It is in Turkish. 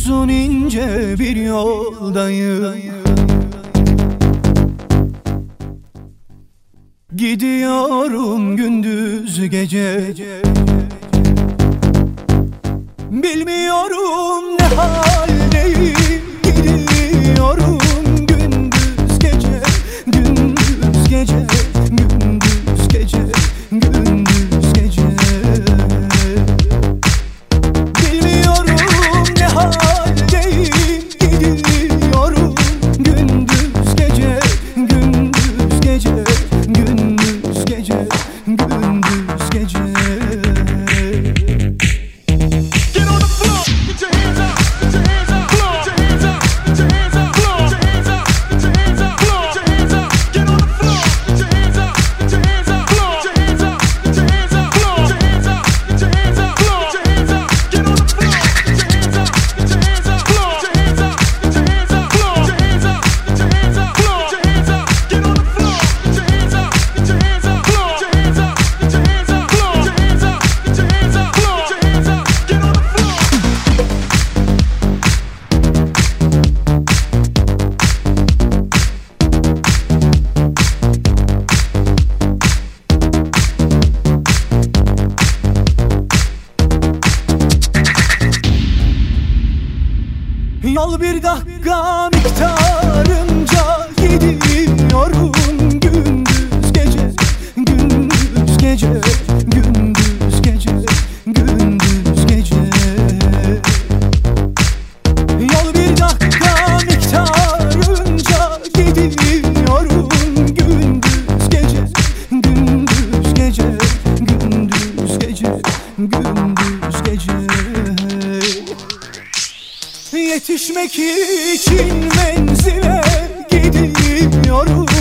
Uzun ince bir yoldayım, gidiyorum gündüz gece. Bilmiyorum ne haldeyim, gidiyorum gündüz gece. Gündüz gece, gündüz gece, gündüz gece. Bilmiyorum ne haldeyim, gidiyorum gündüz gece. Gündüz gece, gündüz gece, gündüz gece. Yol bir dakika miktarınca gidiyorum gündüz gece. Gündüz gece, gündüz gece, gündüz gece. Yol bir dakika miktarınca gidiyorum gündüz gece. Gündüz gece, gündüz gece, gündüz gece. Yetişmek için menzile gidiyorum